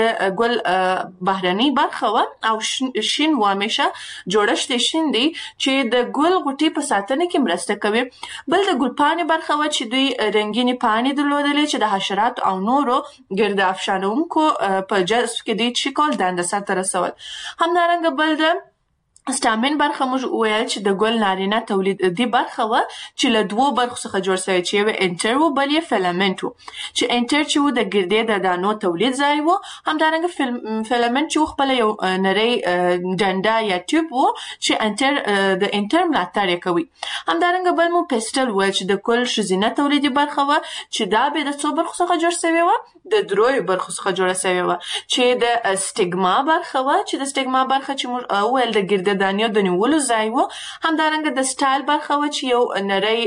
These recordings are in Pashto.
ګل بهرنۍ برخه وه او شین و همیشه جوړښت یې شین دی چې د ګل غوټې په ساتنه کې مرسته کوي. بل د ګل پاڼې برخه وه چې دوی رنګینې پاڼې درلودلې چې د حشراتو او نورو ګرد افشانونکو په جذب کې دوی څه کول دنده سرته رسول. همدارنګه بل د سټامن برخه موږ وویل چې د ګل نارینه تولیدي برخه وه چې له دوو برخو څخه جوړ شوی چې یو انټر و بل یې فیلامنټ و چې انټر چې و د ګردې د دانو تولید ځای و. همدارنګه فیلامنټ چې و خپله یو نری ډنډه یا ټیوب و چې د انټر ملاتړ یې کوي. همدارنګه بل مو پیسټل وویل چې د ګل ښځینه تولیدي برخه وه چې دا به د څو برخو څخه جوړ شوې وه؟ د دریو برخو څخه جوړه شوې وه چې د سټیګما برخه وه چې د سټیګما برخه چې موږ وویل د ګردې دانیو د نیولو ځای و. همدارنګه د سټایل برخه وه چې یو نری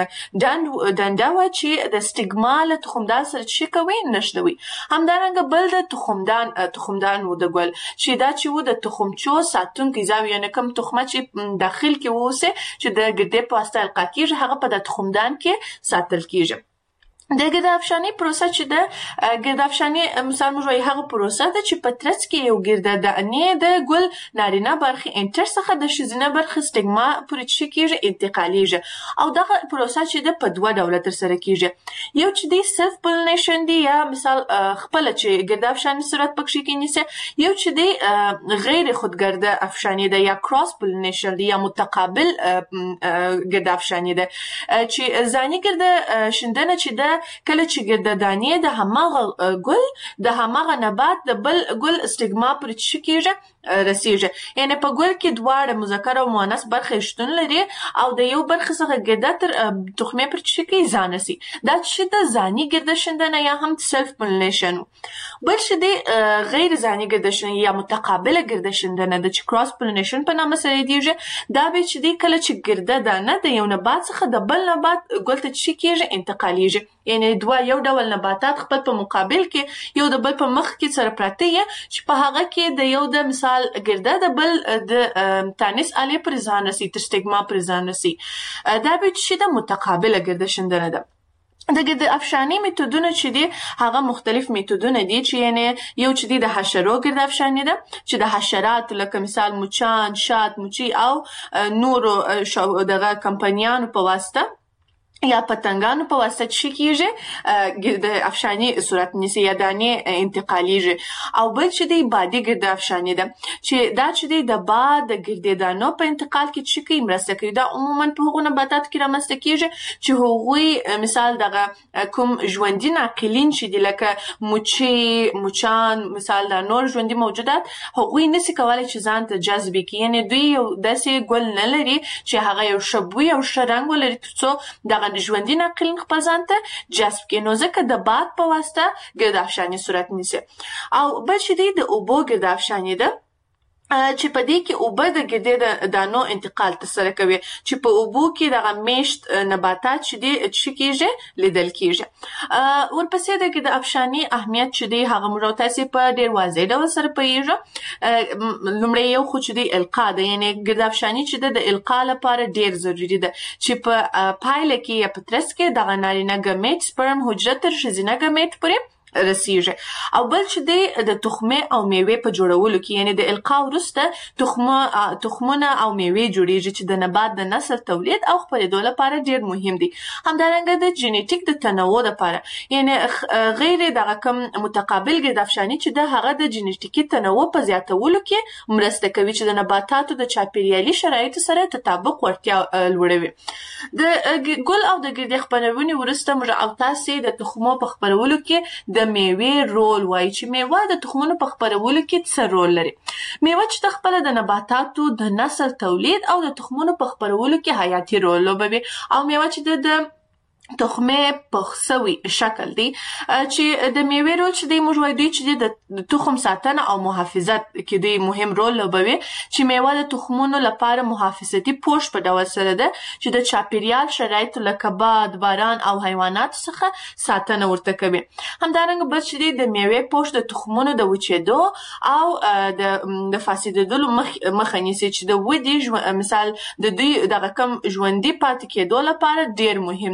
ډنډه وه چې د سټیګما له تخمدان سره څه کوي نښلوي. همدارنګه بل د تخمدان و د ګل چې دا چې و د تخمچو ساتونکی ځای یعنې کوم تخمه چې داخل کې واوسي چې د ګردې په واسطه القا کېږي هغه په د تخمدان کې ساتل کېږي. د ګرد افشاني پروسه چې د ګرد افشاني مثال موږ وایو هغه پروسه ده چې په ترڅ کې یو ګرده دانې د ګل نارینه برخې انټر څخه د ښځینه برخې سټیګما پورې څه کېږي انتقالیږي او دغه پروسه چې ده په دوه ډوله ترسره کېږي. یو چې دی سلف پولینیشن دی یا مثال خپله چې ګرد افشاني صورت پکښې کې نیسي. یو چې دی غیر خودګرده افشاني ده یا کراس پولینیشن دی یا متقابل ګرد افشاني ده چې ځاني ګرده شیندنه چې ده کله چې ګرده دانې د هماغه ګل د هماغه نبات د بل ګل سټیګما پورې څه کېږي رسیږي. یعنې په ګل کې دواړه مذکر او مؤنث برخې شتون لري او د یو برخې څخه ګرده تر تخمې پورې څه کوي ځان رسي. دا چې د ځاني ګرده شیندنه یا هم سلف پولینیشن. بل چې دی غیر ځاني ګرده شیندنه یا متقابله ګرده شیندنه ده چې کراس پولینیشن په نامه سره یادیږي. دا به چې دی کله چې ګرده دانه د یو نبات څخه د بل نبات ګل ته څه کېږي انتقالیږي. یعنې یو ډول نباتات خپل په مقابل کې یو د بل په مخ کې سره پراته یې چې په هغه کې د یو د مثال ګرده د بل د تانیس آلې پورې ځان رسي تر سټیګما پورې ځان رسي. دا به چې د متقابله ګرده شیندنه ده. د ګرد افشاني میتودونه چې دي هغه مختلف میتودونه دي چې یعنې یو چې دی د حشرو ګرد افشاني ده چې د حشرات لکه مثال مچان، شات، مچي او نورو دغه کمپنیانو په واسطه یا پتنګانو په واسطه څه کېږي ګرد افشاني صورت نیسي یا دانې انتقالیږي. او بل چې دی بادي ګرد افشاني ده چې دا چې دی د باد د ګردې دانو په انتقال کې څه کوي مرسته کوي. دا عموما په هغو نباتاتو کې رامنځته کېږي چې هغوی مثال دغه کوم ژوندي ناقلین چې دي لکه مچۍ، مچان مثال دا نور ژوندي موجودات هغوی نسي کولی چې ځان ته جذب کړي. یعنې دوی یو داسې ګل نه لري چې هغه یو ښه بوی او ښه رنګ ولري تر څو دغه ژوندي ناقلین خپل ځان ته جذب کړي. نو ځکه د باد په واسطه ګرد افشاني صورت نیسي. او بل چې دی د اوبو ګرد افشاني ده چې په دې کې اوبه د ګردې د دانو انتقال ترسره کوي چې په اوبو کې دغه میشت نباتات چې دي څه کېږي لیدل کېږي. ورپسې د ګرد افشاني اهمیت چې دی هغه موږ تاسې په ډېر واضح ډول سره پوهېږو. لومړی یو خو چې دی القا ده یعنې ګرد افشاني چې د القا لپاره ډېر ضروري ده چې په پایله کې یا په ترڅ کې دغه نارینه ګمیټ سپرم حجره تر ښځینه ګمیټ پورې رسیږي. او بل چې دی د تخمې او میوې په جوړولو کې یعنې د القا وروسته تخمونه او میوې جوړیږي چې د نبات د نسل تولید او خپرېدو لپاره ډېر مهم دي. همدارنګه د جینیټیک د تنوع لپاره یعنې غیر دغه کوم متقابل ګرد افشاني چې ده هغه د جینیټیکي تنوع په زیاتولو کې مرسته کوي چې د نباتاتو د چاپیریالي شرایطو سره تطابق وړتیا لوړوي. د ګل او د ګردې خپرونې وروسته موږ او تاسې د تخمو په خپرولو کې د میوې رول وایي چې میوه د تخمونو په خپرولو کې څه رول لري. میوه چې د خپله د نباتاتو د نسل تولید او د تخمونو په خپرولو کې حیاتي رول لوبوي. او میوه چې د تخمې پخ سوي شکل دی چې د میوې رول چې دی موږ وایو دوی چې د تخم ساتنه او محافظت کې دوی مهم رول لوبوي چې میوه د تخمونو لپاره محافظتي پوښ په ډول سره ده چې د چاپیریال شرایطو لکه باد، باران او حیواناتو څخه ساتنه ورته کوي. همدارنګه بل چې دی د میوې پوښ د تخمونو د وچېدو او د فاسدېدلو مخه نیسي چې د ودې مثال د دوی دغه کم ژوندي پاتې کېدو لپاره ډېر مهم دی.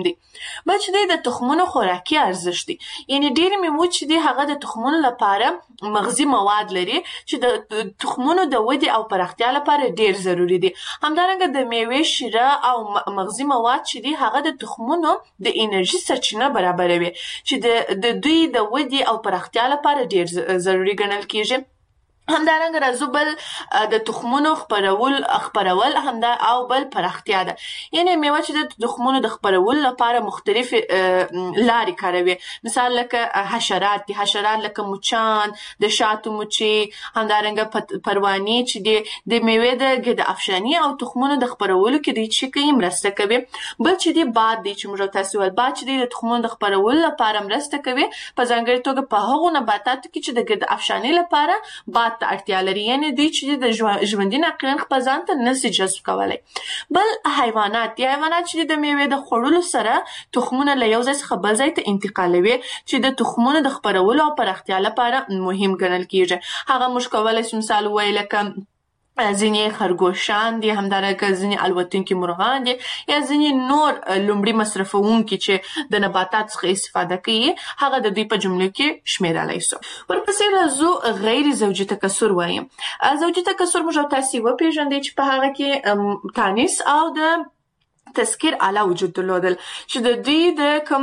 بل چې دی د تخمونو خوراکي ارزښت دی. یعنې ډېرې میوې چې دی هغه د تخمونو لپاره مغذي مواد لري چې د تخمونو د ودې او پراختیا لپاره ډېر ضروري دي. همدارنګه د میوې شیره او مغذي مواد چې دی هغه د تخمونو د انرژي سرچینه برابروي چې د دوی د ودې او پراختیا لپاره ډېر ضروري ګڼل کیږي. همدارنګه راځو بل د تخمونو خپرول همدا او بل پراختیا ده. یعنې میوه چې د تخمونو د خپرولو لپاره مختلف لارې کاروي. مثال لکه حشرات دي، حشرات لکه مچان، د شاتو مچۍ، همدارنګه پروانې چې دي د میوې د ګډ افشاني او تخمونو د خپرولو کې دوی چې کوي مرسته کوي. بل چې دی باد دی چې موږ تاسو ول باد چې د تخمونو د خپرولو لپاره مرسته کوي په ځانګړي توګه په هغو نباتاتو کې چې د ګډ افشاني لپاره باد ته اړتیا لري. یعنې دوی چې د ژوندي ناقلین خپل ځان ته نشي جذب کولی. بل حیوانات دي، حیوانات چې د میوې د خوړلو سره تخمونه له یو ځای څخه بل ځای ته انتقالوي چې د تخمونو د خپرولو او پراختیا لپاره مهم ګڼل کیږي. هغه موږ کولی شو مثال ووایو لکه ځینې خرګوشان دي، همدارنګه ځینې الوتونکي مرغان دي، یا ځینې نور لومړي مصرفونکي چې د نباتات څخه استفاده کوي، هغه د دوی په جملو کې شمیرلی سو. ورپسې راځو غیر زوجي تکثر وایم. زوجي تکثر موږ تاسې وپېژندئ چې په هغه کې تانیث او د تذکیر اعلی وجود درلودل چې د دوی د کوم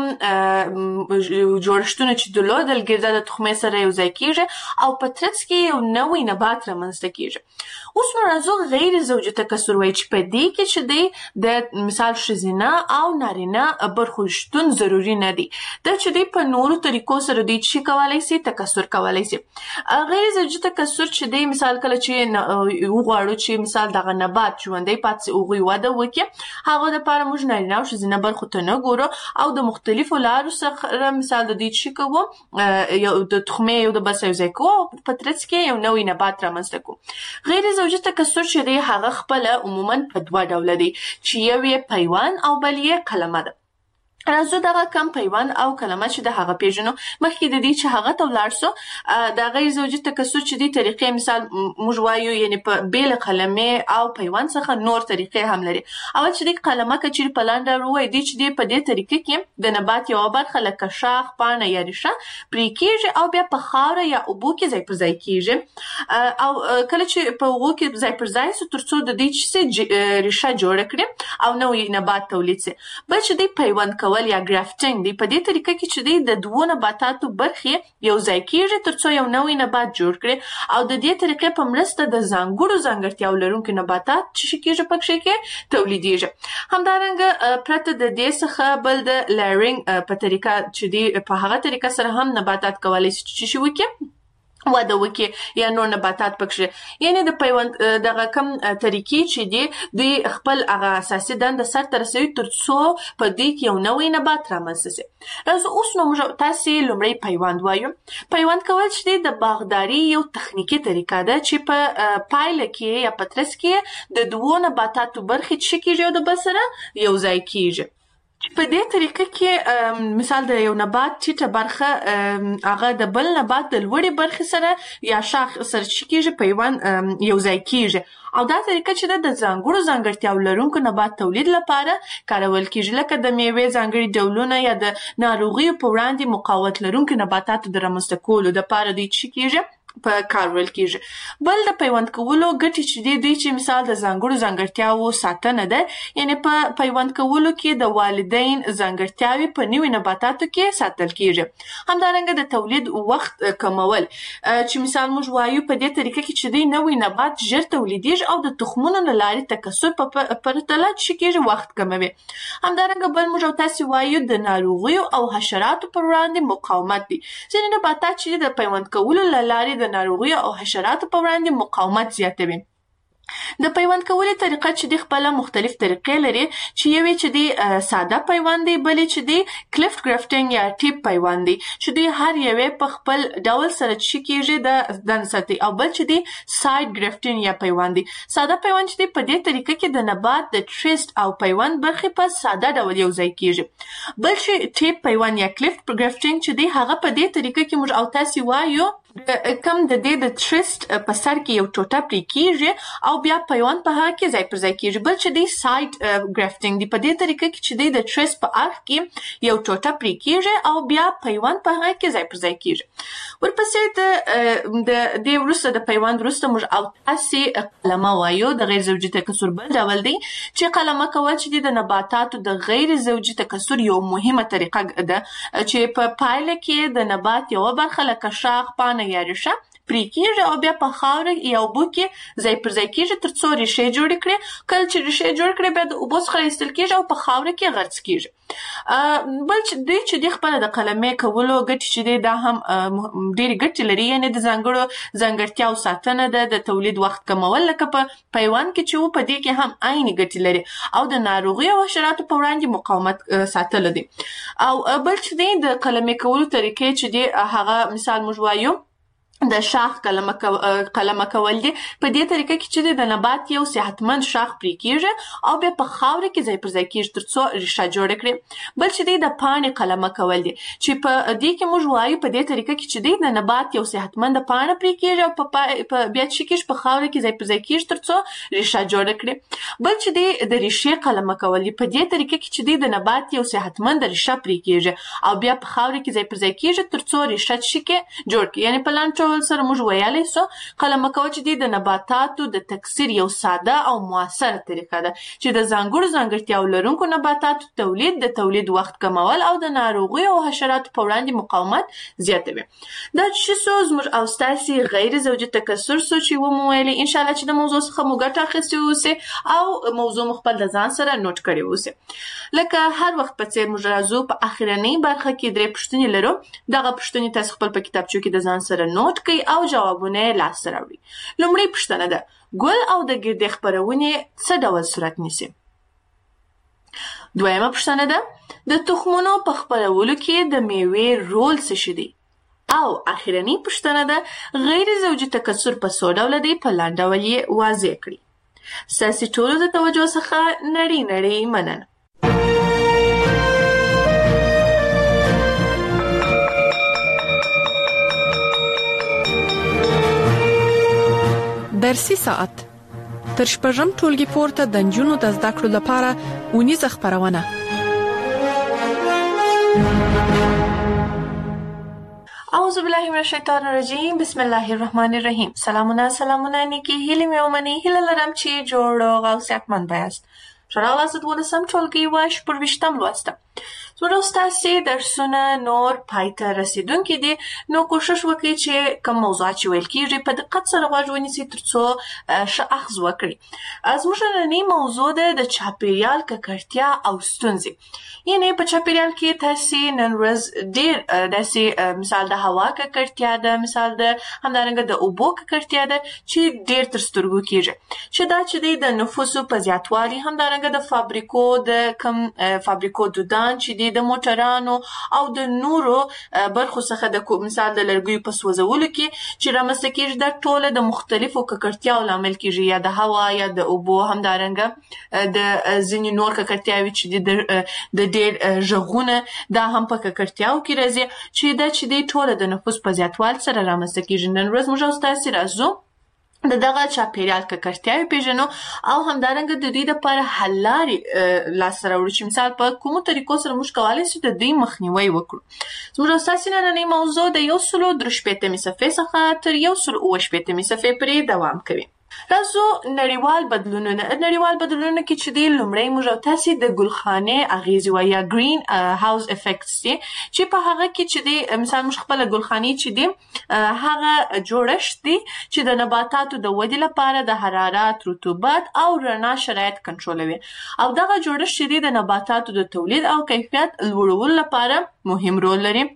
جوړښتونه چې درلودل ګرده د تخمې سره یو ځای کیږي او په ترڅ کې یو نوی نبات رامنځته کیږي. اوس نو راځو غیر زوجي تکثر وایي چې په دې کې چې دی د مثال ښځینه او نارینه برخو شتون ضروري نه دی. دا چې دی په نورو طریقو سره دوی چې کولی سي تکثر کولی سي. غیر زوجي تکثر چې دی مثال کله چې وغواړو چې مثال دغه نبات ژوندی پاتې سي هغوی وده وکړي، هغه دپاره موږ نارینه او ښځینه برخو ته نه ګورو او د مختلفو لارو سره مثال د دوی چې کوو د تخمې یو د بل سره یو ځای کوو او په ترڅ کې یو نوی نبات رامنځته کوو. غیر زوجي تکثر چې دی هغه خپله عموما په دوه ډوله دی چې یو یې پیوند او بل یې کلمه ده. راځو دغه کم پیوند او کلمه چې د هغه پیژنو. مخکې د دې چې هغه ته ولاړ سو د غیر زوجي تکثر چې دی طریقې مثال موږ وایو یعنې په بېله کلمې او پیوند څخه نور طریقې هم لري. اول چې دی کلمه که چیرې په لنډ ډول ووایي دی چې دی په دې طریقه کې د نبات یوه برخه لکه شاخ، پاڼه یا ریښه پرې کیږي او بیا په خاوره یا اوبو کې ځای پر ځای کیږي او کله چې په اوبو کې ځای پر ځای سو تر څو د دې چې ریښه جوړه کړي او نوی نبات تولید سي. بل چې دی پیوند کول یا ګرافټینګ دی، په دې طریقه کې چې دی د دوو نباتاتو برخې یو ځای کیږي تر څو یو نوی نبات جوړ کړي او د دې طریقې په مرسته د ځانګړتیاو لرونکي نباتات چې کیږي پکې کې تولیدیږي. همدارنګه پرته د دې څخه بل د لیرینګ په طریقه چې دی په هغه طریقه سره هم نباتات کولی شي چې وکړي وده وکړي یا نور نباتات پکې. یعنې د پیوند دغه کم طریقې چې دی دوی خپل هغه اساسي دنده سرته رسوي تر څو په دې کې یو نوی نبات رامنځته سي. راځو اوس نو موږ تاسې لومړی پیوند وایو. پیوند کول چې دی د باغداري یو تخنیکي طریقه ده چې په پایله کې یا په ترڅ کې د دوو نباتاتو برخې چې کیږي او د بل سره یو ځای کیږي. په دې طریقه کې مثال د یو نبات ټیټه برخه هغه د بل نبات د لوړې برخې سره یا شاخ سره چې کیږي پیوند یو ځای کیږي او دا طریقه چې د ځانګړتیاو لرونکو نبات تولید لپاره کارول کیږي لکه د میوې ځانګړي ډولونه یا د ناروغیو په وړاندې مقاومت لرونکو نباتاتو د رامنځته کولو دپاره دوی چې کیږي په کار وړل کیږي. بل د پیوند کولو ګټې چې دی دوی چې مثال د ځانګړتیاو ساتنه ده. یعنې په پیوند کولو کې د والدین ځانګړتیاوې په نوي نباتاتو کې ساتل کیږي. همدارنګه د تولید وخت کمول چې مثال موږ وایو په دې طریقه کې چې دی نوی نبات ژر تولیدیږي او د تخمونو له لارې تکثر په پرتله چې کیږي وخت کموي. همدارنګه بل موږ تاسې وایو د ناروغیو او حشراتو پر وړاندې مقاومت دی. ځینې نباتات چې د پیوند کولو له لارې د ناروغیو او حشراتو په وړاندې مقاومت زیاتوي. د پیوند کولو طریقه چې دی خپله مختلف طریقې لري چې یوې چې دی ساده پیوند دی، بلې چې دی کلیفت ګرافټینګ یا ټیپ پیوند دی چې دوی هر یوې په خپل ډول سره چې کیږي د دن ساتي او بل چې دی ساید ګرافټینګ یا پیوند دی. ساده پیوند چې دی په دې طریقه کې د نبات د ټریسټ او پیوند برخې په ساده ډول یو ځای کیږي. بل چې ټیپ پیوند یا کلیفت ګرافټینګ چې دی هغه په دې طریقه کې موږ او تاسې وایو کم د دې د تریسټ په سر کې یو ټوټه پرې کیږي او بیا پیوند په هغه کې ځای پر ځای کیږي. بل چې دی سایډ ګرافټینګ دی، په دې طریقه کې چې دی د تریسټ په اړخ کې یو ټوټه پرې کیږي او بیا پیوند په هغه کې ځای پر ځای کیږي. ورپسې د دې وروسته د پیوند وروسته موږ او تاسې قلمه وایو. د غیر زوجي تکثر بل ډول دی چې قلمه کول چې دی د نباتاتو د غیر زوجي تکثر یو مهمه طریقه ده چې په پایله کې د نبات یوه برخه لکه شاخ، پاڼه یا ریښه پرې کیږي او بیا په خاوره یا اوبو کې ځای پر ځای کیږي تر څو ریښې جوړې کړي. کله چې ریښې جوړ کړي بیا د اوبو څخه راایستل کیږي او په خاوره کې غرس کیږي. بل چې دی خپله د قلمې کولو ګټې چې دی دا هم ډېرې ګټې لري، یعنې د ځانګړو ځانګړتیاو ساتنه ده، د تولید وخت کمول لکه په پیوند کې چې په دې کې هم عیني ګټې لري او د ناروغیو او حشراتو په وړاندې مقاومت ساتلو دي. او بل چې دی د قلمې کولو طریقې چې دی هغه مثال موږ وایو د شاخ قلمه کول دي. په دې طریقه کې چې د نبات یو صحتمند شاخ پرې کیږي او بیا په خاوره کې ځای پر ځای کیږي تر څو ریښه جوړه کړي. بل چې دی د پاڼې قلمه کول دي چې په دې کې موږ وایو په دې طریقه کې چې دی د نبات یو صحتمند پاڼه پرې کیږي او په بیا چې کیږي په خاوره کې ځای پر ځای کیږي تر څو ریښه جوړه کړي. بل چې دی د ریښې قلمه کول دي، په دې طریقه کې چې دی د نبات یو صحتمند ریښه پرې کیږي او بیا په خاوره کې ځای پر ځای کیږي تر څو ریښه چې جوړ کړي. یعنې په لاندې سره موږ ویلی سو قلمه کول چې دی د نباتاتو د تکثیر یو ساده او مؤثره طریقه ده چې د ځانګړو ځانګړتیاو لرونکو نباتاتو د تولید وخت کمول او د ناروغیو او حشراتو په وړاندې مقاومت زیاتوي. دا چې څو زموږ او ستاسې غیر زوجي تکثر سو چې ومو ویلي، انشاءالله چې د موضوع څخه مو ګټه اخیستې اوسئ او موضوع مو خپل د ځان سره نوټ کړې اوسئ. لکه هر وخت په څېر موږ راځو په اخرنۍ برخه کې 3 پوښتنې لرو. دغه پوښتنې تاسو خپل په کتابچو کې د ځان سره نوټ کړئ او جوابونه یې لاسته راوړي. لومړۍ پوښتنه ده: ګل او د ګردې خپرونې څه ډول صورت نیسي؟ دویمه پوښتنه ده: د تخمونو په خپرولو کې د میوې رول څه شی دی؟ او اخرنۍ پوښتنه ده: غیر زوجي تکثر په څو ډوله دی؟ په لاندې ډول یې واضح کړي. ستاسې ټولو د توجه څخه نړۍ مننه. درسي ساعت تر شپږم ټولګي پورته د نجونو د زده کړو لپاره اونیزه خپرونه. اعوذ بالله من الشیطان الرجیم، بسم الله الرحمن الرحیم. سلامونه نیکی هیلې مې ومنئ. هیله لرم چې جوړ روغ او صحتمند یاست. ښه راغلاست 12 ټولګي و 14 لوسته. زموږ ستاسې درسونه نور پای ته رسیدونکي دي، نو کوشش وکړئ چې کوم موضوعات چې ویل کېږي په دقت سره غوږ ونیسئ تر څو ښه اخذ وکړئ. زموږ نننۍ موضوع ده د چاپېریال ککړتیا او ستونزې. یعنې په چاپېریال کې تاسې نن ورځ ډېر داسې مثال د هوا ککړتیا ده، مثال د همدارنګه د اوبو ککړتیا ده چې ډېر تر سترګو کېږي، چې دا چې دی د نفوسو په زیاتوالي، همدارنګه د فابریکو د کوم فابریکو دودان چې د موټرانو او د نورو برخو څخه د مثال د لرګیو په سوځولو کې چې رامنځته کېږي، دا ټوله د مختلفو ککړتیاو لامل کېږي، یا د هوا یا د اوبو، همدارنګه د ځینې نور ککړتیاوې چې د ډېر غږونه دا هم په ککړتیاو کې راځي، چې دا چې دی ټوله د نفوس په زیاتوالي سره رامنځته کېږي. نن ورځ موږ ستاسې راځو د دغه چاپېریال ککړتیاوې پېژنو او همدارنګه د دوی دپاره حل لارې لاسته راوړو چې مثال په کومو طریقو سره موږ کولی شو د دوی مخنیوی وکړو. زموږ ستاسې نننۍ موضوع د 163 صفحې څخه تر 168 صفحې پورې دوام کوي. راځو نړیوال بدلونونه کې چې دی لومړی موږ او تاسې د ګلخانې اغیزې وایو یا ګرین هاوس افیکټس دي، چې په هغه کې چې دی مثال موږ خپله ګلخانې چې دی هغه جوړښت دی چې د نباتاتو د ودې لپاره د حرارت، رطوبت او رڼا شرایط کنټرولوي، او دغه جوړښت چې دی د نباتاتو د تولید او کیفیت لوړولو لپاره مهم رول لري.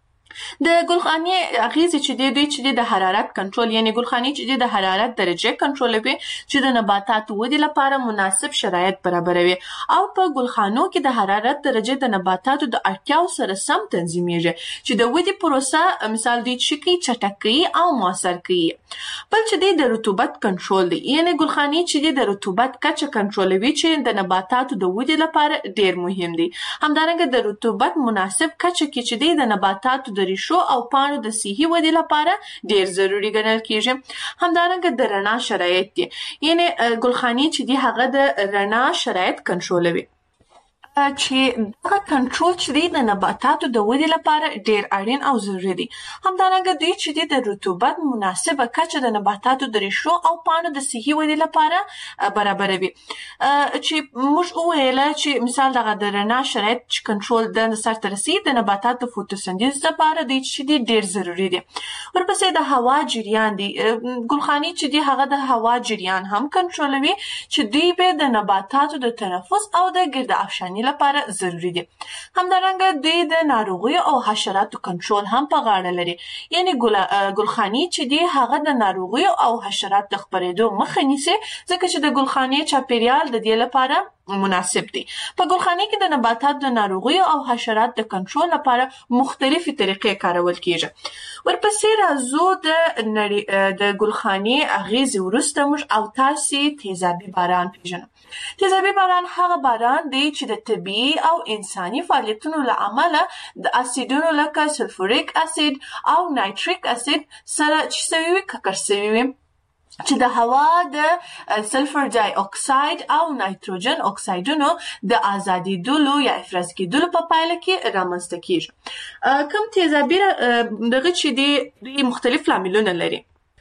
د ګلخانې اغیزې چې دی دوی چې دی د حرارت کنټرول، یعنې ګلخانې چې دی د حرارت درجه کنټرولوي چې د نباتاتو ودې لپاره مناسب شرایط برابروي، او په ګلخانو کې د حرارت درجه د نباتاتو د اړتیاو سره سم تنظیمیږي چې د ودې پروسه مثال دوی چې کوي چټکوي او مؤثر کوي. بل چې دی د رطوبت کنټرول دی، یعنې ګلخانې چې دی د رطوبت کچه کنټرولوي چې د نباتاتو د ودې لپاره ډېر مهم دی. همدارنګه د رطوبت مناسب کچه کې چې دی د نباتاتو د د ریښو او پاڼو د صحي ودې لپاره ډیر ضروري ګڼل کیږي. همدارنګه د رڼا شرایط دي، یعنی ګلخاني چې دی هغه د رڼا شرایط کنټرولوي، چې دغه کنټرول چې دی د نباتاتو د ودې لپاره ډیر اړین او ضروري دی. همدارنګه دوی چې دی د رطوبت مناسبه کچه د نباتاتو د ریښو او پاڼو د صحي ودې لپاره برابروي. چې موږ وویل چې مثال دغه د رڼا شرایط چې کنټرول د سرته رسیږي د نباتاتو فوتوسنتیز لپاره دوی چې دی ډیر ضروري دی. ورپسې د هوا جریان دی، ګلخاني چې دی هغه د هوا جریان هم کنټرولوي، چې دوی به د نباتاتو د تنفس او د ګرد افشانی لپاره ضروری دي. همدارنګه دوی د ناروغیو او حشراتو کنټرول هم په غاړه لري، یعنی ګلخاني چې دی هغه د ناروغیو او حشراتو د خپرېدو مخه نیسي، ځکه چې د ګلخاني چاپیریال د دې لپاره مناسب دی. په ګلخاني کې د نباتاتو د ناروغیو او حشراتو د کنټرول لپاره مختلفې طریقې کارول کیږي. ورپسې راځو د ګلخاني اغیزې وروسته موږ او تاسې تیزابي باران پیژنو. تیزابي باران هغه باران دی چې د طبیعي او انساني فعالیتونو له امله د اسیدونو لکه سلفوریک اسید او نایتریک اسید سره چې سوي وي ککړ سوي وي، چې د هوا د سلفر ډای اکساید او نایتروجن اکسایدونو د ازادیدلو یا افراز کېدلو په پایله کې رامنځته کیږي. کوم تیزابي دغه چې دی مختلف لاملونه لري.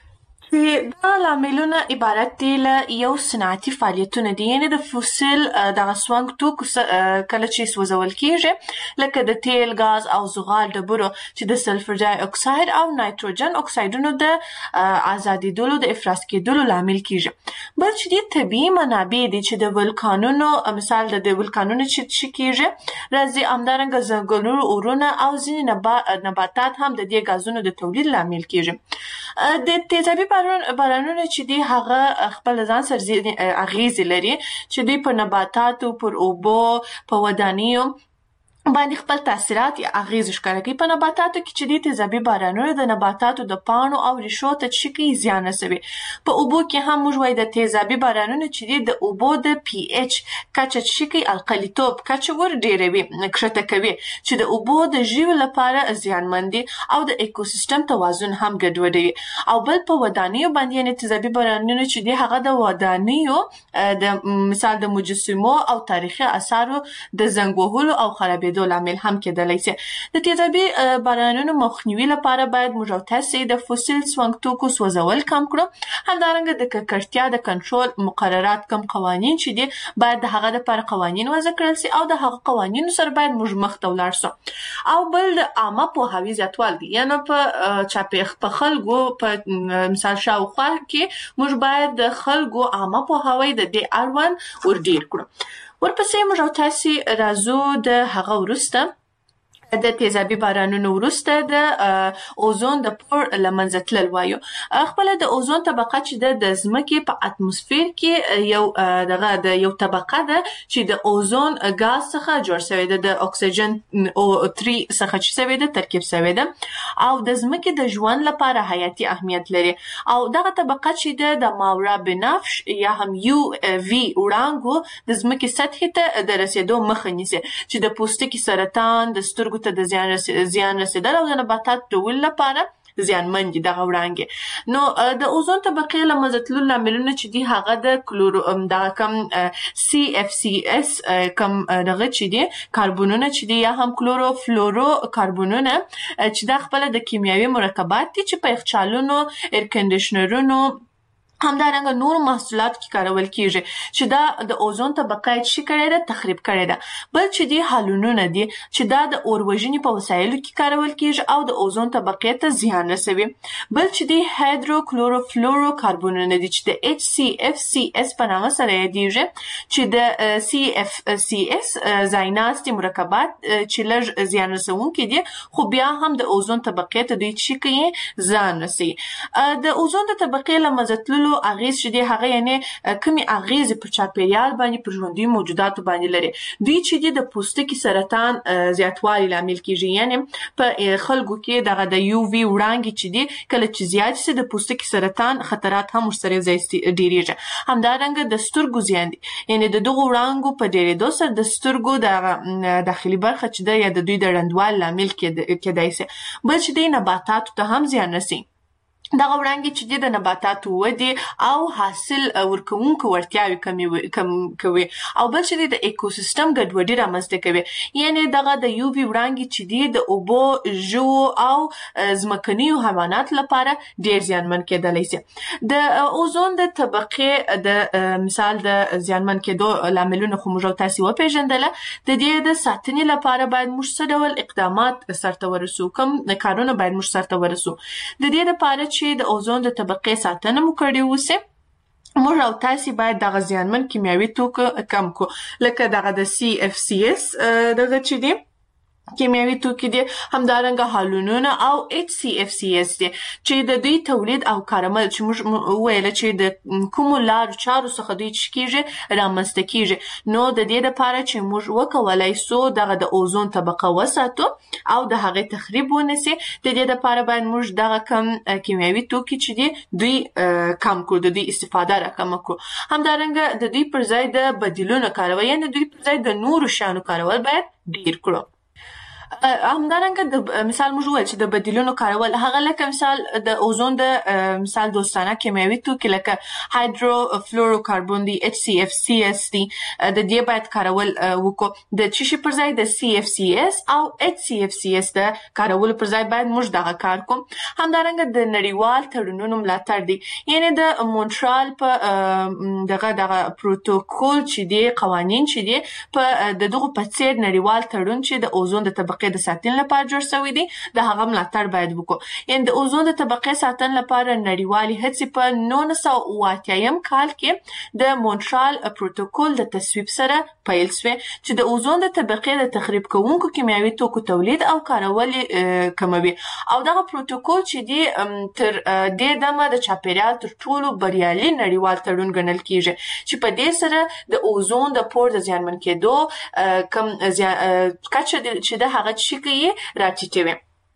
دا لاملونه عبارت دي له یو صنعتي فعالیتونه دي، یعنی د فوسیل دغه سونګ توکو کله چې سوځول کیږي لکه د تیل، غاز او زغال ډبرو چې د سلفر ډای اکساید او نایتروجن اکسایدونو د ازادیدلو د افراز کېدلو لامل کیږي. بل چې دي طبیعي منابع دي چې د ولکانونو، مثال د ولکانونو چې کیږي راځي، همدارنګه ځنګلونو، اورونه او ځینې نباتات هم د دې غازونو د تولید لامل کیږي. د تیزابي بارانونه چې دی هغه خپل ځان سره اغیزې لري، چې دوی په نباتاتو، پر اوبو، په ودانیو باندې خپل تاثیرات یا اغیزې ښکاره کوي. په نباتاتو کې چې دی تیزابي بارانونه د نباتاتو د پاڼو او ریښو ته چې کوي زیان رسوي. په اوبو کې هم موږ وایو د تیزابي بارانونه چې دی د اوبو د پی ایچ کچه چې کوي القلیتوب کچه ور ډیروي، کښته کوي، چې د اوبو د ژویو لپاره زیانمن دي او د ایکوسیستم توازن هم ګډوډوي. او بل په ودانیو باندې یعنی تیزابي بارانونه چې دی هغه د ودانیو د مثال د مجسمو او تاریخي اثارو د زنګ وهلو او خرابېدو لامل هم کېدلی شي. د تیزابي بارانونو مخنیوي لپاره باید موږ او تاسې د فوسیل سونګ توکو سوځول کم کړو. همدارنګه د ککړتیا د کنټرول مقررات، کم قوانین چې دي باید د هغه لپاره قوانین وضع کړل شي او د هغه قوانینو سره باید موږ مخ ته ولاړ شو. او بل د عامه پوهاوي زیاتوال دي، یعنی په خلکو په مثال شاوخوا کې موږ باید د خلکو عامه پوهاوی د دې اړوند ور ډیر کړو. ورپسې موږ او تاسې راځو د هغه وروسته د تیزابي بارانونو وروسته د اوزون د پور لمنځه تلل وایو. خپل د اوزون طبقه چې د ځمکې په اتموسفیر کې یو طبقه ده چې د اوزون غاز څخه جوړ شوی ده، د اکسیجن او 3 څخه چې شوی ده ترکیب شوی ده او د ځمکې د ژوند لپاره حیاتي اهمیت لري. او دغه طبقه چې د ماورا بنفش یا هم یو وی وړانګو د ځمکې سطحې ته د رسیدو مخه نیسي، چې د پوستکي سرطان، د سترګو ته د زیان رسیدل او د نباتات ډول لپاره زیانمن دي دغه وړانګې. نو د اوزون طبقې له منځه تللو لاملونه چې دي هغه د دغه کم سی اف سی اس کم دغه چې دي کاربونونه چې دي یا هم کلورو فلورو کاربونونه چې دا خپل د کیمیاوي مرکبات دي چې په یخچالونو، ایر کنډیشنرونو، همدارنګه نور محصولات کې کارول کیږي، چې دا د اوزون طبقه چې کړي ده تخریب کړي ده. بل چې دي هالونونه دي چې دا د اور وژنې په وسایلو کې کارول کیږي او د اوزون طبقه ته زیان رسوي. بل چې دي هایدرو کلورو فلورو کاربونونه دي چې د ایچ سی اف سی اس په نامه سره یادېږي، چې د سی اف سی اس ځایناستي مرکبات چې لږ زیان رسونکي دي خو بیا هم د اوزون طبقه ته دوی چې کوي زیان رسوي. د اوزون د طبقې له منځه تللو ټولو اغیز چې دی هغه یعنی کومي اغیز په چاپیریال باندې پر ژوندي موجوداتو باندې لري. دوی چې دی د پوستکي سرطان زیاتوالي لامل کیږي، یعنی په خلکو کې دغه د یو وی وړانګې چې دی کله چې زیات شي د پوستکي سرطان خطرات هم ورسره ډیریږي. همدارنګه د سترګو زیان دی، یعنی د دغو وړانګو په ډیریدو سره د سترګو د داخلي برخه چې ده یا د دوی د ړندوالي لامل کېدای شي. بل چې دی نباتاتو ته هم زیان رسي. دغه وړانګې چې د نباتاتو ودې او حاصل ورکوونکو وړتیاوې کوي، او بل چې د ایکوسیستم ګډوډي رامنځته کوي. یعنی دغه د یو وی وړانګې چې د اوبو، ژوو او ځمکنیو حیواناتو لپاره ډیر زیانمن کېدلی شي. د اوزون د طبقې د مثال د زیانمن کېدو لاملونه خو موږ او تاسې وپېژندله. د دې د ساتنې لپاره باید موږ څه ډول اقدامات سرته ورسو، کوم کارونه باید موږ سرته ورسو. د دې لپاره چې د اوزون د طبقې ساتنه مو کړې وسي، موږ او تاسې باید دغه زیانمن کیمیاوي توکو کم کو، لکه دغه د CFCS دغه چې دی کیمیاوي توکي دي، همدارنګه هالونونه او HCFCS دي چې د دوی تولید او کارمل چې موږ وویل چې د کومو لارو چارو څخه دوی چې کیږي رامنځته کیږي. نو د دې لپاره چې موږ وکولای سو دغه د اوزون طبقه وساتو او د هغې تخریب ونسي، د دې لپاره باید موږ دغه کم کیمیاوي توکي چې دي دوی کم کړو، د دوی استفاده راکمه کړو. همدارنګه د دوی پر ځای د بدیلونو کارول، یعنې د دوی پر ځای د نورو شیانو کارول باید ډیر کړو. همدارنګه د مثال موږ وویل چې د بدیلونو کارول هغه لکه مثال د اوزون د مثال دوستانه کیمیاوي توکي لکه هایدروفلوروکاربون دی، HCFCS دی، د دې باید کارول وکړو. د چی شي پر ځای د CFCS او HCFCS د کارولو پر ځای باید موږ دغه کار کوم. همدارنګه د نړیوال تړونونو ملاتړ دی، یعنی د مونټرال په دغه پروتوکول چې دی، قوانین چې دی په دغه په څیر نړیوال تړون چې د اوزون د طبقې د ساتنې لپاره جوړ شوی دی، د هغه ملاتړ باید وکړو. یعنې د اوزون د طبقې ساتنې لپاره نړیوالې هڅې په 1988 کال کې د مونټرال پروتوکول د تصویب سره پیل شوې چې د اوزون د طبقې د تخریب کوونکو کیمیاوي توکو تولید او کارول کموي. او دغه پروتوکول چې دی تر دې دمه د چاپیریال تر ټولو بریالي نړیوال تړون ګڼل کیږي چې په دې سره د اوزون د پور د زیانمن کېدو کم کچه چې د هغه چې کوي راټیټوي.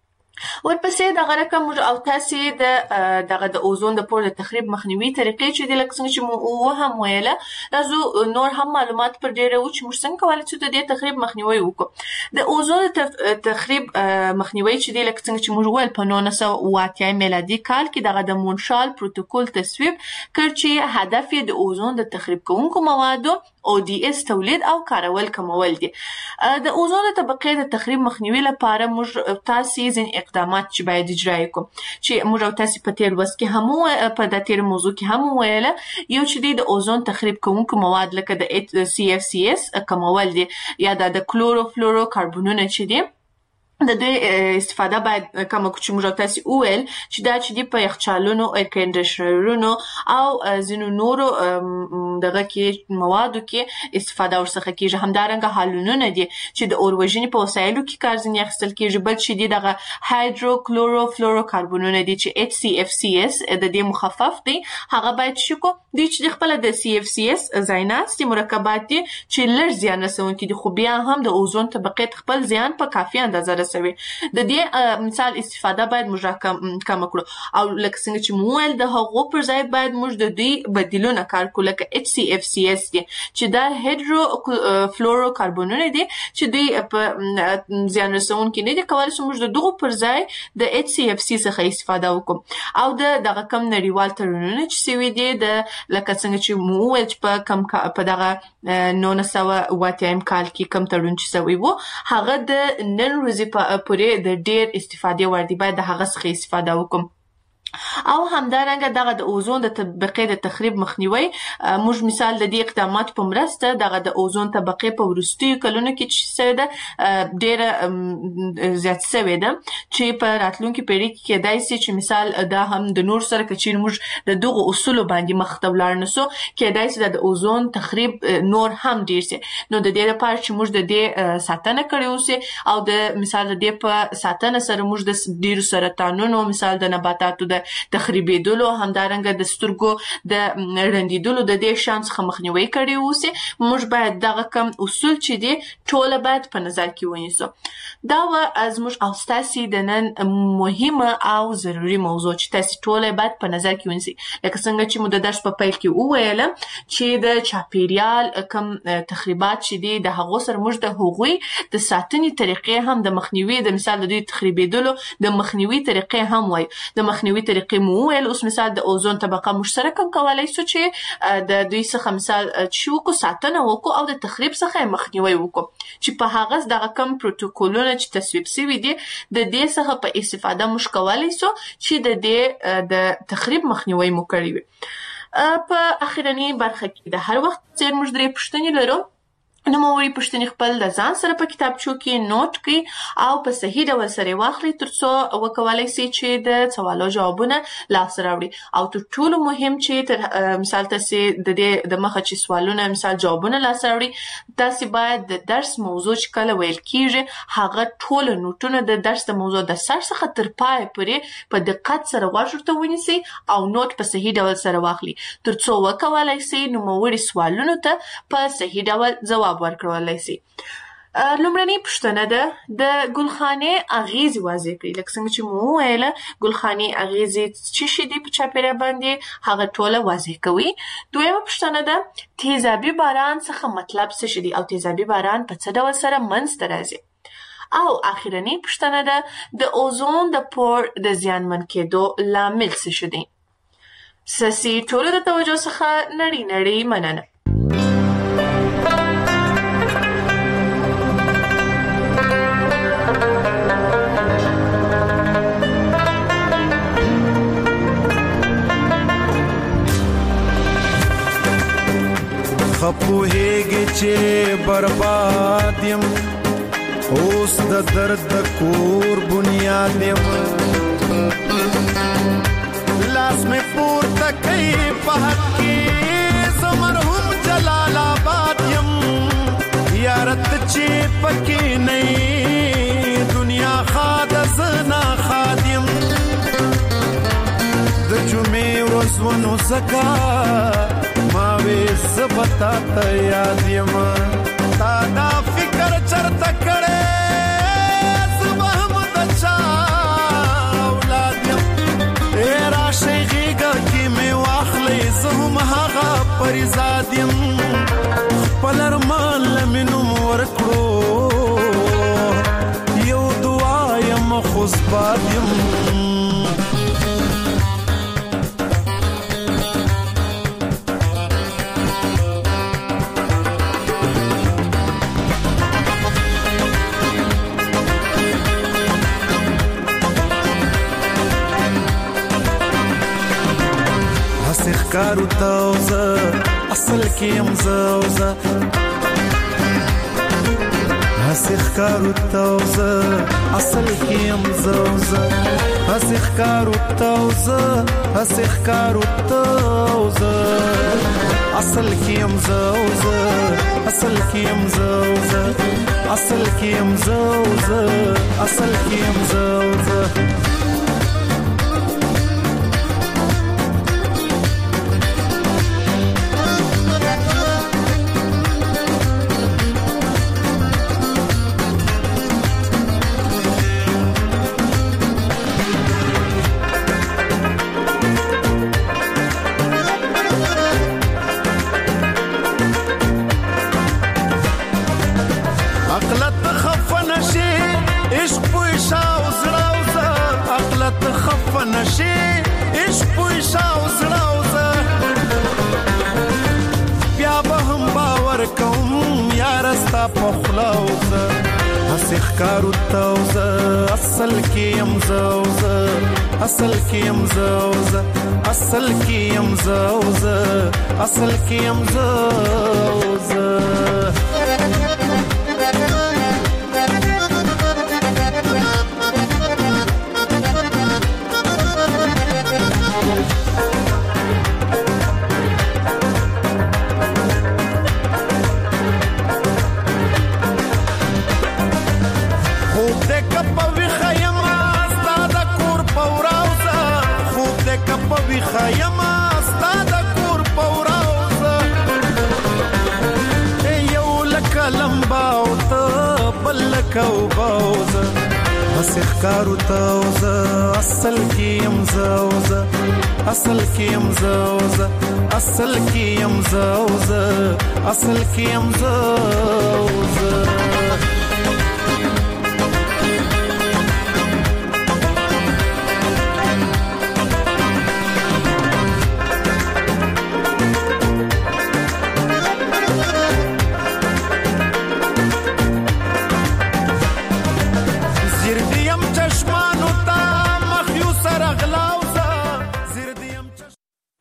ورپسې دغه رقم موږ او تاسې د اوزون د پور د تخریب مخنیوي طریقې چې د لکه څنګه چې مو هم ویله، راځو نور هم معلومات پر ډیره و چې موږ څنګه کولی شو د دې تخریب مخنیوي وکړو. د اوزون د تخریب مخنیوي چې د لکه څنګه چې موږ ویل په 1988 میلادي کال کې دغه د مونټرال پروتوکول تصویب کړ چې هدف یې د اوزون د تخریب کوونکو موادو ODS تولید او کارول کمول دي. د اوزون د طبقې د تخریب مخنیوي لپاره موږ تاسې ځینې اقدامات چې باید اجرا کړو چې موږ او تاسې په تیر وخت کې هم په د تیر موضوع کې هم ویله. یو چې د اوزون تخریب کوونکو مواد لکه د CFCS کمول دي یا د کلوروفلورو کاربونونه چې دي د دوی استفاده باید کم کړو چې موږ تاسې وویل چې دا چې دی په یخچالونو، ایر کنډیشنرونو او ځینو نورو دغه کې موادو کې استفاده ورڅخه کیږي. همدارنګه هالونونه دي چې د اور وژنې په وسایلو کې کار ځینې اخیستل کیږي. بل چې دی دغه هایدروکلوروفلوروکاربونونه دي چې HCFCS د دې مخفف دی، هغه باید شي کو دوی چې خپل د CFCS ځایناستي مرکبات دي چې لږ زیان رسونکي دي، خو بیا هم د اوزون طبقې خپل زیان په کافي اندازه رسوي. د دې مثال استفاده باید موږ کم کړو. او لکه څنګه چې مو ویل د هغو پر ځای باید موږ د دوی بدیلونه کار کړو لکه HCFCS دي چې دا هایدروفلورو کاربونونه دي چې دوی په زیان رسونکي نه دي. کولی شو موږ د دغو پر ځای د HCFC څخه استفاده وکړو. او دغه کم نړیوال تړونونه چې سوي دي د لکه څنګه چې مو ویل چې په دغه 1988 کال کې کم تړون چې سوی وو، هغه د نن ورځې پورې د ډیر استفادې وړ دی، باید د هغه څخه استفاده وکړو. او همدارنګه دغه د اوزون د طبقې د تخریب مخنیوي موږ مثال د دې اقدامات په مرسته دغه د اوزون طبقې په وروستیو کلونو کې چې څه ده ډیره زیات شوې ده چې په راتلونکي پیړۍ کې کېدای شي چې مثال دا هم د نور سره که چیرې موږ د دغو اصولو باندې مخ ته ولاړ نه سو، کېدای شي د اوزون تخریب نور هم ډیر شي. نو د دې لپاره چې موږ د دې ساتنه کړې اوسي او د مثال د دې په ساتنه سره موږ د ډیرو سرطانونو مثال د نباتاتو د تخریبېدلو همدارنګه د سترګو د رندېدلو د دې شان څخه مخنیوي کړی اوسي. موږ باید دغه کم اصول چې دي ټوله باید په نظر کې ونیسو. دا زموږ او ستاسې د نن مهمه او ضروري موضوع چې تاسې ټوله باید په نظر کې ونیسئ. لکه څنګه چې مو د درس په پیل کې وویله چې د چاپیریال کم تخریبات چې دي د هغو سره موږ د هغوی د ساتنې طریقې هم د مخنیوي د مثال د دوی تخریبېدلو د مخنیوي طریقې هم وایو. د مخنیوي طریقې مو وویل. اوس مثال د اوزون طبقه موږ سره کم کولی سو چې د دوی څخه مثال چې وکړو ساتنه وکړو او د تخریب څخه یې مخنیوي وکړو چې په هغه دغه کم پروتوکولونه چې تصویب شوي دي د دې څخه په استفاده موږ کولی سو چې د دې د تخریب مخنیوي مو کړی وي. په اخرنۍ برخه کې د هر وخت څېر موږ 3 پوښتنې لرو. نوموړي پوښتنې خپل د ځان سره په کتابچو کې نوٹ کړئ او په صحیح ډول سره واخلئ ترڅو وکولای شئ چې د سوالو جوابونه لاسته راوړئ. او تر ټولو مهم چې مثال تاسې د دې د مخه چې سوالونه مثال جوابونه لاسته راوړئ تاسې باید د درس موضوع چې کله ویل کیږي هغه ټوله نوټونه د درس د موضوع د سر څخه تر پایه پورې په دقت سره غوږ ورته ونیسئ او نوټ په صحیح ډول سره واخلئ ترڅو وکولای شئ نوموړي سوالونو ته په صحیح ډول ځواب ورکړلای شي. لومړنۍ پوښتنه ده د ګلخانې اغیزې واضح کړئ. لکه څنګه چې مو وویله ګلخانې اغیزې څه شي دي په چاپیریال باندې هغه ټوله واضح کوي. دویمه پوښتنه ده تیزابي باران څخه مطلب څه شي دي او تیزابي باران په څه ډول سره منځته راځي. او اخرنۍ پوښتنه ده د اوزون د پور د زیانمن کېدو لامل څه شي دي. ستاسې ټولو د توجه څخه نړۍ مننه. خپوهیږي چې برباد یم اوس د درد د کور بنیاد یم لاس مې پورته کوي په حق کې زه مرحوم جلال آباد یم یارت چې پکې نه دنیا خاد زنا خاد یم د جمعې ورځ ونو زکا ماوی زبتا تا یاد یم تا دا فکر چرته کړې زبهم د چا اولاد یم ای راشئ غېږه کې مې واخلئ زه هم هغه پریزاد یم خپل ارمان له مې نوم ورکړو یو دعا یم خو زباد یم کارو تاوزه اصل کیم زوزه هسخ کارو تاوزه اصل کیم زوزه هسخ کارو تاوزه هسخ کارو تاوزه اصل کیم زوزه اصل کیم زوزه اصل کیم زوزه اصل کیم زوزه کارو تاوزه اصل کیم زوزه اصل کیم زوزه اصل کیم زوزه اصل کیم زوزه خوب خیمه ستا د کور په ورځ یو لکه لمبه او ته بل لکه اوبه او زه هسې ښکارو ته او زه اصل کې یم زه او زه اصل کې یم زه او زه اصل کې یم زه او زه اصل کې یم زه او زه